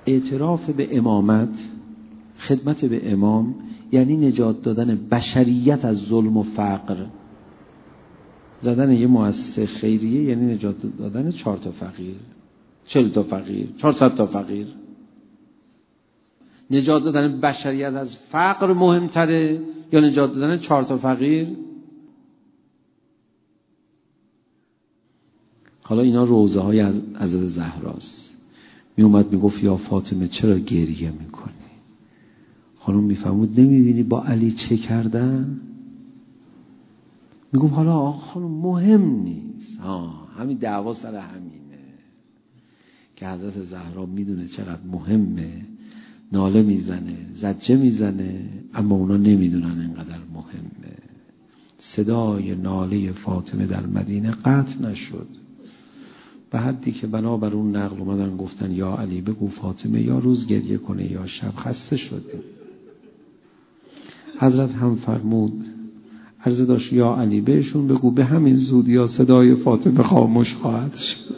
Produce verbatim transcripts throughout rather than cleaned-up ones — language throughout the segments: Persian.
اعتراف به امامت، خدمت به امام، یعنی نجات دادن بشریت از ظلم و فقر. زدن یه مؤسسه خیریه یعنی نجات دادن چهار تا فقیر، چهل تا فقیر، چهارصد تا فقیر. نجات دادن بشریت از فقر مهمتره یا نجات دادن چهار تا فقیر؟ حالا اینا روزه های از حضرت زهراست. می اومد می گفت یا فاطمه چرا گریه میکنی؟ خانم میفهمود نمیبینی با علی چه کردن؟ می گفت حالا آقا خانم مهم نیست، ها همین دعوا سر همینه که حضرت زهرا میدونه چقدر مهمه، ناله میزنه، زجه میزنه، اما اونا نمیدونن اینقدر مهمه. صدای ناله فاطمه در مدینه قطع نشد، به حدی که بنابر اون نقل اومدن گفتن یا علی بگو فاطمه یا روز گریه کنه یا شب، خسته شده. حضرت هم فرمود عرض داشت یا علی بهشون بگو به همین زودی یا صدای فاطمه خاموش خواهد شد.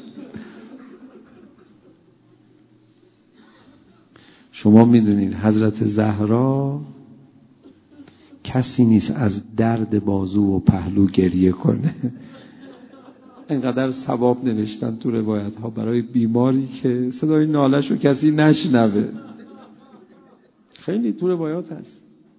شما میدونید حضرت زهرا کسی نیست از درد بازو و پهلو گریه کنه. اینقدر ثواب نوشتن تو روایت ها برای بیماری که صدای نالش رو کسی نشنوه. خیلی تو روایات هست.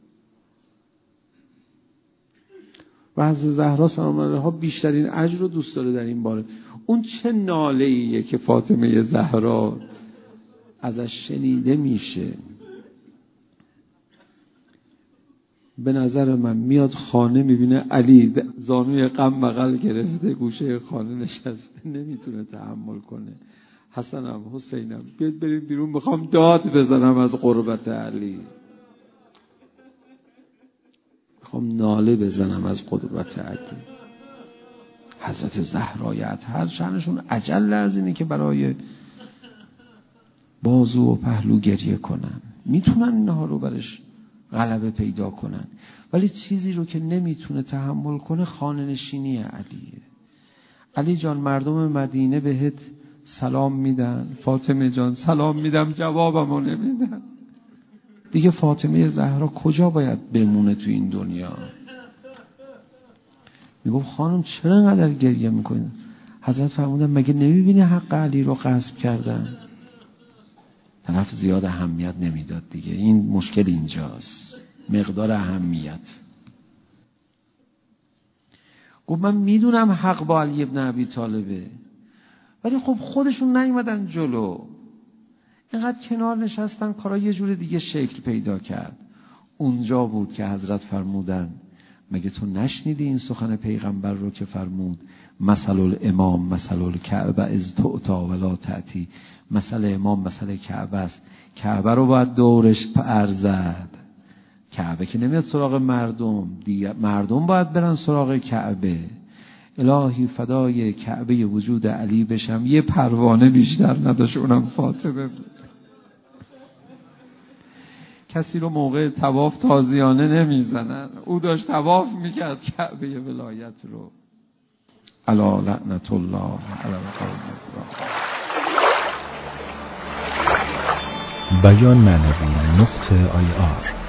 و حضرت زهرا سلام علیها بیشترین اجر رو دوست داره در این باره. اون چه ناله ایه که فاطمه زهرا ازش شنیده میشه. به نظر من میاد خانه میبینه علی زانوی غم بغل گرفته گوشه خانه نشسته، نمیتونه تحمل کنه. حسنم حسینم بیاد بریم بیرون، میخوام داد بزنم از قربت علی، میخوام ناله بزنم از قربت علی. حضرت زهرای اطهر شأنشون عجل از اینه که برای بازو و پهلو گریه کنن، میتونن اینها رو برش غلبه پیدا کنن، ولی چیزی رو که نمیتونه تحمل کنه خانه نشینی علیه. علی جان مردم مدینه بهت سلام میدن، فاطمه جان سلام میدم جوابمو نمیدن. دیگه فاطمه زهرا کجا باید بمونه تو این دنیا؟ میگم خانم چرا اینقدر گریه میکنی؟ حضرت فرمودن مگه نمیبینی حق علی رو غصب کردن؟ طرف زیاد اهمیت نمیداد دیگه. این مشکل اینجاست، مقدار اهمیت. گفت من میدونم حق با علی ابن ابی طالبه، ولی خب خودشون نیومدن جلو، اینقدر کنار نشستن، کارا یه جور دیگه شکل پیدا کرد. اونجا بود که حضرت فرمودن مگه تو نشنیدی این سخن پیغمبر رو که فرمود مثل الامام مثل الکعبه از تعطا ولا تأتی. مثل امام مثل کعبه است، کعبه رو باید دورش پر زد. کعبه که نمیاد سراغ مردم، دیگه مردم باید برن سراغ کعبه. الهی فدای کعبه وجود علی بشم، یه پروانه بیشتر نداشت، اونم فاطمه بود. کسی رو موقع طواف تازیانه نمیزنن، او داشت طواف میکرد کعبه ولایت رو. الا لعنت الله علی القوم الظالمین. بیان معنوی نقطه آی آر